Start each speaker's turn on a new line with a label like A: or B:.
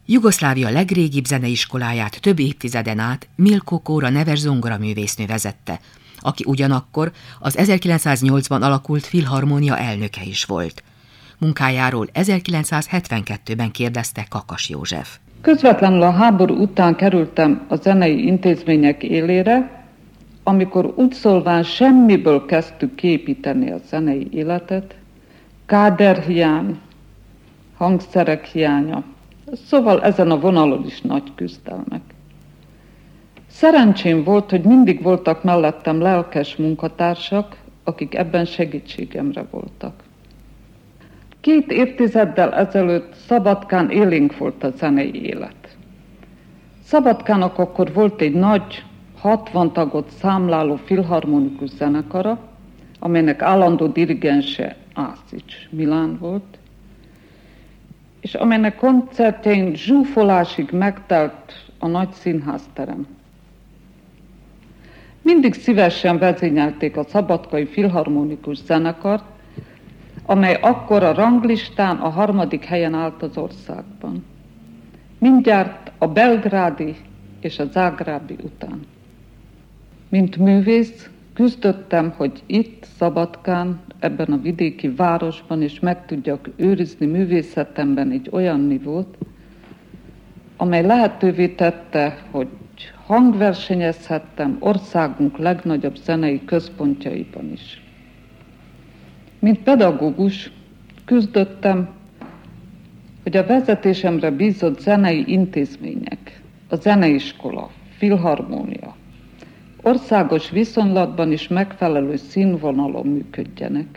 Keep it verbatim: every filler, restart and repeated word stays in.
A: Jugoszlávia legrégibb zeneiskoláját több évtizeden át Milko Kóra neves zongoraművésznő vezette, aki ugyanakkor az ezerkilencszáznyolcban alakult filharmónia elnöke is volt. Munkájáról ezerkilencszázhetvenkettőben kérdezte Kakas József.
B: Közvetlenül a háború után kerültem a zenei intézmények élére, amikor úgy szólván semmiből kezdtük kiépíteni a zenei életet, káderhiány, hangszerek hiánya, szóval ezen a vonalon is nagy küzdelmek. Szerencsém volt, hogy mindig voltak mellettem lelkes munkatársak, akik ebben segítségemre voltak. Két évtizeddel ezelőtt Szabadkán élénk volt a zenei élet. Szabadkának akkor volt egy nagy, hatvan tagot számláló filharmonikus zenekara, amelynek állandó dirigense Ászics Milán volt, és amelynek koncertjein zsúfolásig megtelt a nagy színházterem. Mindig szívesen vezényelték a szabadkai filharmonikus zenekart, amely akkor a ranglistán a harmadik helyen állt az országban. Mindjárt a belgrádi és a zágrábi után. Mint művész küzdöttem, hogy itt, Szabadkán, ebben a vidéki városban is meg tudjak őrizni művészetemben egy olyan nivót, amely lehetővé tette, hogy hangversenyezhettem országunk legnagyobb zenei központjaiban is. Mint pedagógus küzdöttem, hogy a vezetésemre bízott zenei intézmények, a zeneiskola, filharmónia országos viszonylatban is megfelelő színvonalon működjenek.